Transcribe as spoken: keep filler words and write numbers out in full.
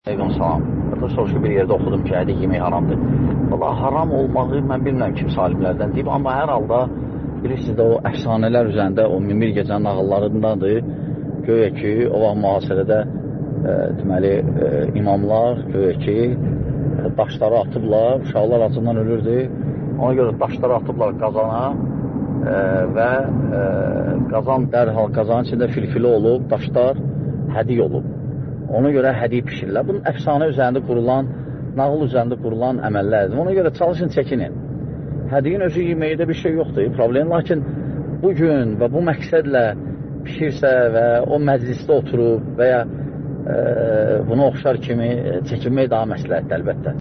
Aleyküm salam. Burada soruşu bir yerdə oxudum ki, hədik yemək haramdır. Valla haram olmağı mən bilmirəm kim salimlərdən deyib, amma hər halda bilirsiniz də o əfsanələr üzərində, o Mimir gecənin nağıllarındadır. Göyə ki, o vaxt mühasirədə e, deməli, e, imamlar göyə ki, e, daşları atıblar, uşaqlar acından ölürdü. Ona görə daşları atıblar qazana e, və e, qazan dərhal qazanın içində filfili olub, daşlar hədik olub. Ona görə hədik pişirirlər. Bunun əfsanə üzərində qurulan, nağıl üzərində qurulan əməllərdir. Ona görə çalışın, çəkinin. Hədiyin özü yeməkdə bir şey yoxdur, problem. Lakin bugün və bu məqsədlə pişirsə və o məclisdə oturub və ya e, buna oxşar kimi çəkinmək daha məsləhətdir əlbəttə.